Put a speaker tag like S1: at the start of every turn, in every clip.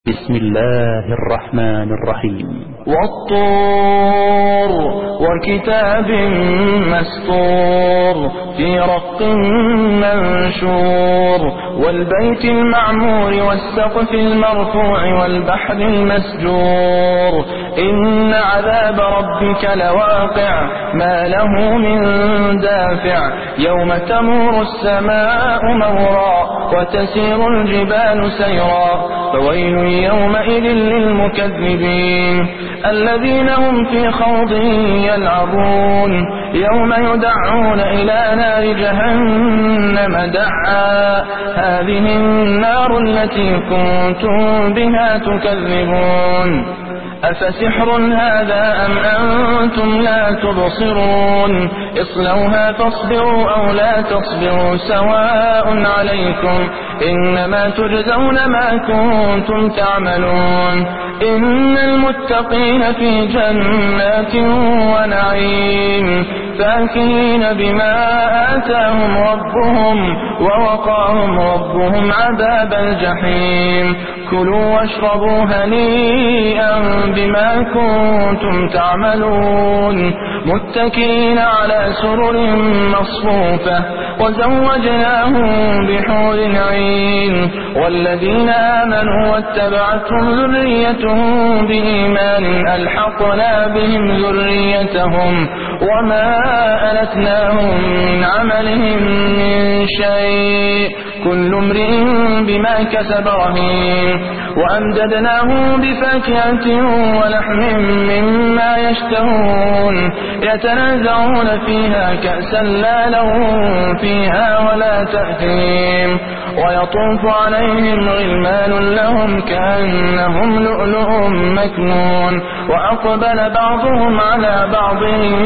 S1: بسم الله الرحمن الرحيم.
S2: والطور وكتاب مسطور في رق منشور والبيت المعمور والسقف المرفوع والبحر المسجور إن عذاب ربك لواقع ما له من دافع يوم تمور السماء مورا وتسير الجبال سيرا فويل يومئذ للمكذبين الذين هم في خوض يلعبون يوم يدعون إلى نار جهنم دعا هذه النار التي كنتم بها تكذبون أفسحر هذا أم أنتم لا تبصرون اصلوها فاصبروا أو لا تصبروا سواء عليكم إنما تجزون ما كنتم تعملون إن المتقين في جنات ونعيم فاكهين بما آتاهم ربهم ووقاهم ربهم عذاب الجحيم كلوا واشربوا هنيئا بما كنتم تعملون متكئين على سرر مصفوفة وزوجناهم بحور عين والذين آمنوا واتبعتهم ذريتهم بإيمان ألحقنا بهم ذريتهم وما ألتناهم من عملهم من شيء كل امرئ بما كسب رهين وأمددناهم بفاكهة ولحم مما يشتهون يتنازعون فيها كأسا لا لهم فيها ولا تأثيم ويطوف عليهم غلمان لهم كأنهم لؤلؤ مكنون وأقبل بعضهم على بعض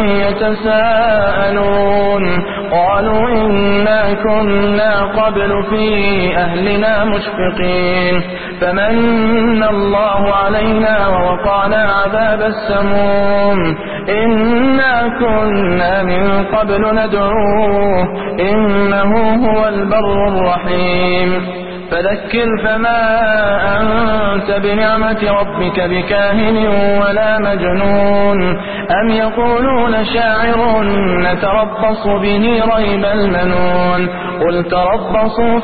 S2: يتساءلون قالوا إنا كنا قبل في أهلنا مشفقين فمن الله علينا ووقانا عذاب السموم إنا كنا من قبل ندعوه إنه هو البر الرحيم فذكر فما أنت بنعمة ربك بكاهن ولا مجنون أم يقولون شاعر نتربص به ريب المنون قل تربصوا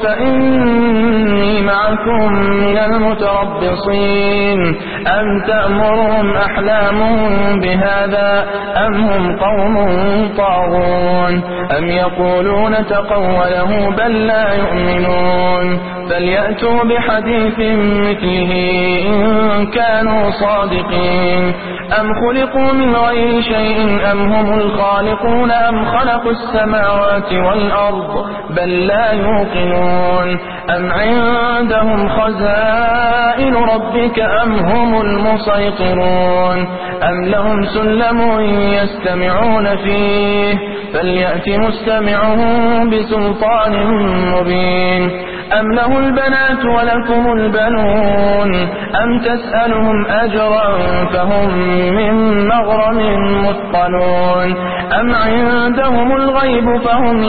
S2: فإني معكم من المتربصين أم تأمرهم أحلامهم بهذا أم هم قوم طاغون أم يقولون تقوله بل لا يؤمنون فليأتوا بحديث مثله إن كانوا صادقين أم خلقوا من غير شيء أم هم الخالقون أم خلقوا السماوات والأرض بل لا يوقنون أم عندهم خزائن ربك أم هم المسيطرون أم لهم سلم يستمعون فيه فليأت مستمعهم بسلطان مبين أم له البنات ولكم البنون أم تسألهم أجرا فهم من مغرم مثقلون أم عندهم الغيب فهم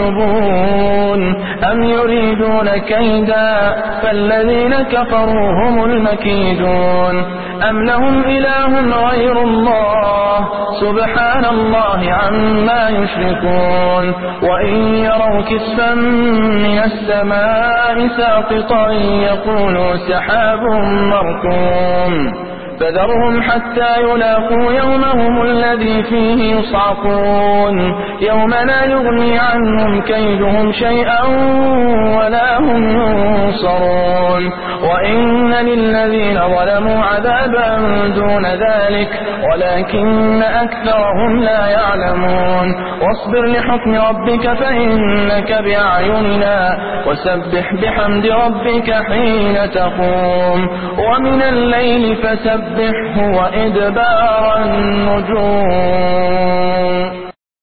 S2: يكتبون أم يريدون كيدا فالذين كفروا هم المكيدون أم لهم إله غير الله سبحان الله عما يشركون وإن يروا كسفا من السماء ساقطا يقولوا سحاب مركوم فذرهم حتى يلاقوا يومهم الذي فيه يصعقون يوم لا يغني عنهم كيدهم شيئا ولا هم ينصرون وإن للذين ظلموا عذابا دون ذلك ولكن أكثرهم لا يعلمون واصبر لحكم ربك فإنك بأعيننا وسبح بحمد ربك حين تقوم ومن الليل فسبحه وإدبار النجوم